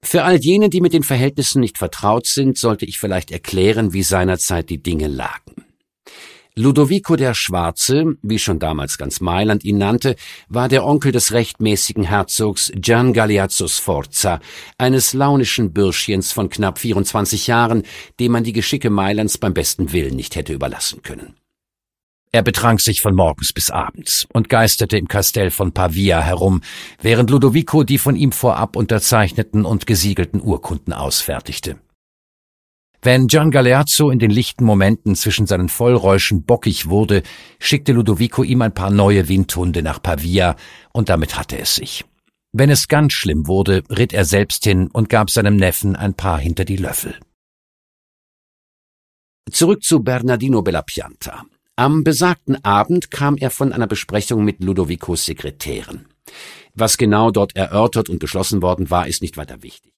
Für all jene, die mit den Verhältnissen nicht vertraut sind, sollte ich vielleicht erklären, wie seinerzeit die Dinge lagen. Ludovico der Schwarze, wie schon damals ganz Mailand ihn nannte, war der Onkel des rechtmäßigen Herzogs Gian Galeazzo Sforza, eines launischen Bürschchens von knapp 24 Jahren, dem man die Geschicke Mailands beim besten Willen nicht hätte überlassen können. Er betrank sich von morgens bis abends und geisterte im Kastell von Pavia herum, während Ludovico die von ihm vorab unterzeichneten und gesiegelten Urkunden ausfertigte. Wenn Gian Galeazzo in den lichten Momenten zwischen seinen Vollräuschen bockig wurde, schickte Ludovico ihm ein paar neue Windhunde nach Pavia, und damit hatte es sich. Wenn es ganz schlimm wurde, ritt er selbst hin und gab seinem Neffen ein paar hinter die Löffel. Zurück zu Bernardino Bellapianta. Am besagten Abend kam er von einer Besprechung mit Ludovicos Sekretärin. Was genau dort erörtert und beschlossen worden war, ist nicht weiter wichtig.